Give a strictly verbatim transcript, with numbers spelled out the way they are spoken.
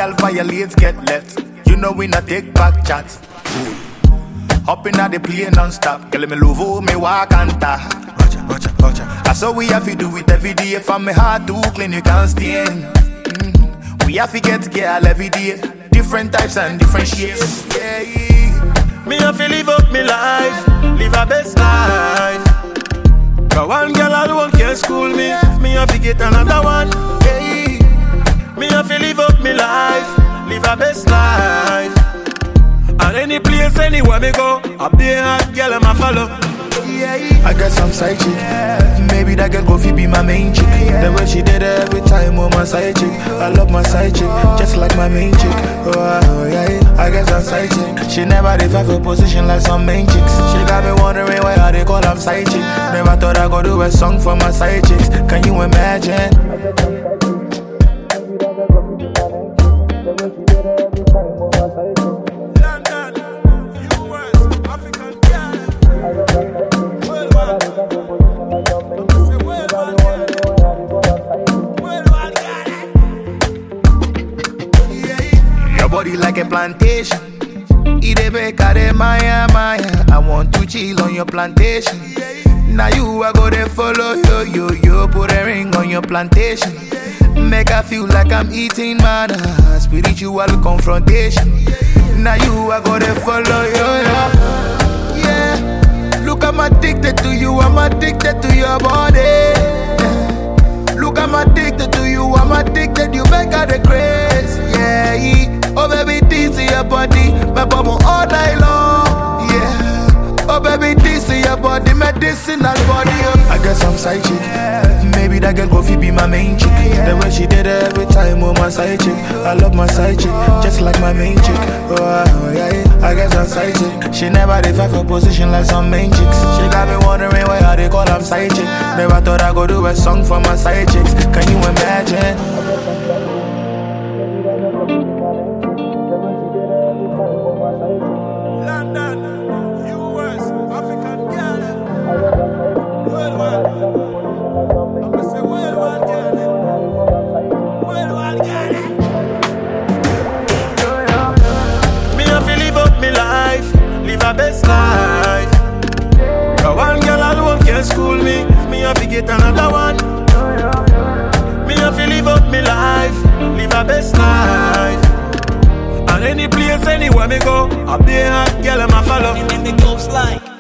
girl violates get left. You know we not take back chats. Up in the plane non-stop. Girl, me love how me walk and talk. Roger, roger, roger. That's how we have to do it every day. From me heart to clean, you can't stain. Mm-hmm. We have to get girl every day. Different types and different shapes. Yeah, yeah. Me have to live up me life. Live a best life. Cause one girl alone can't school me. Me have to get another one. Yeah. Me have to live up me life. Live a best life. And any place, anywhere me go, I be a hot girl and I follow. Yeah, yeah. I got some side chick. Yeah. Maybe that girl go fi be my main chick. Yeah. The way she did it every time with my side chick. I love my side chick, just like my main chick. Oh, oh yeah, yeah. I got some side chick. She never did fight for position like some main chicks. She got me wondering why I they call them side chick. Never thought I go do a song for my side chicks. Can you imagine? Body like a plantation. Eat a baker, de Maya, Maya. I want to chill on your plantation. Now you are go to follow yo, yo, yo. Put a ring on your plantation. Make I feel like I'm eating manna. Spiritual confrontation. Now you are go to follow yo, yo. Yeah. Look, I'm addicted to you. I'm addicted to your body. Yeah. Look, I'm addicted to you. I'm addicted. You make her the craze. Yeah. Oh baby, this is your body, my bubble all night long. Yeah. Oh baby, this is your body, medicinal body. Oh. I got some side chick. Yeah. Maybe that girl go fi be my main chick. Yeah. The way she did it every time with my side chick. I love my side chick, just like my main chick. Oh, oh yeah, yeah. I got some side chick. She never did fight for position like some main chicks. She got me wondering why I they call them side chick. Never thought I go do a song for my side chicks. Can you imagine? London, U S, African girl, worldwide. I'm gonna say worldwide girl, worldwide girl. Me have to live up me life, live a best life. Cause one girl alone can't school me, me have to get another one. Me have to live up me life, live a best life. And any place, anywhere me go, I be a hot girl and I follow. In the ghost like